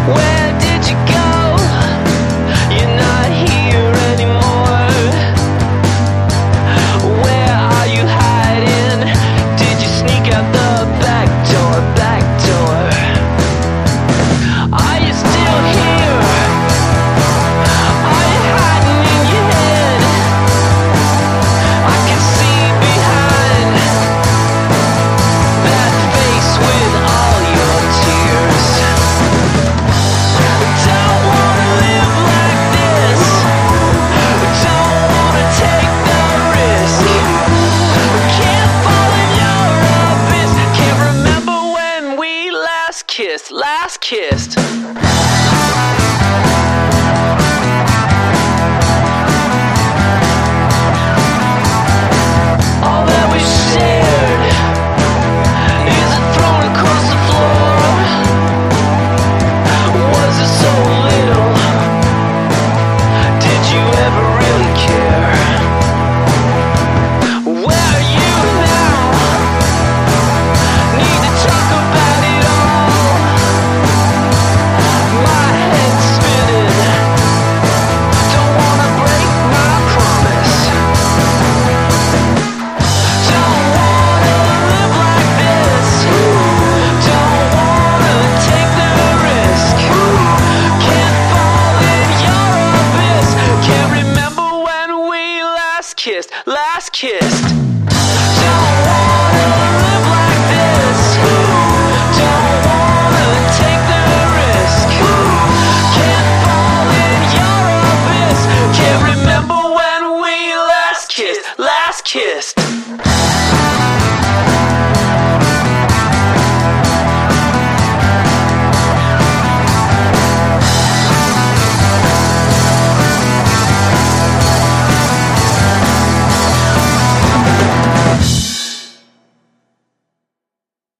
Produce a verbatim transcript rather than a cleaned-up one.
Where did you go? You're not here anymore. Where are you hiding? Did you sneak out the back door, back door? Are you still here? Are you hiding in your head? I can see behind that face with all your tears. Don't wanna live like this. Don't wanna take the risk. Can't fall in your abyss. Can't remember when we last kissed, last kissed. All that we shared is it thrown across the floor? Was it so little? Did you ever really care? Where are you now? Need to talk about it all. My head's spinning. Don't wanna break my promise. Don't wanna live like this. Don't wanna take the risk. Can't fall in your abyss. Can't remember when we last kissed, last kissed. Don't wanna live like this. Don't wanna take the risk. Can't fall in your abyss. Can't remember when we last kissed, last kissed.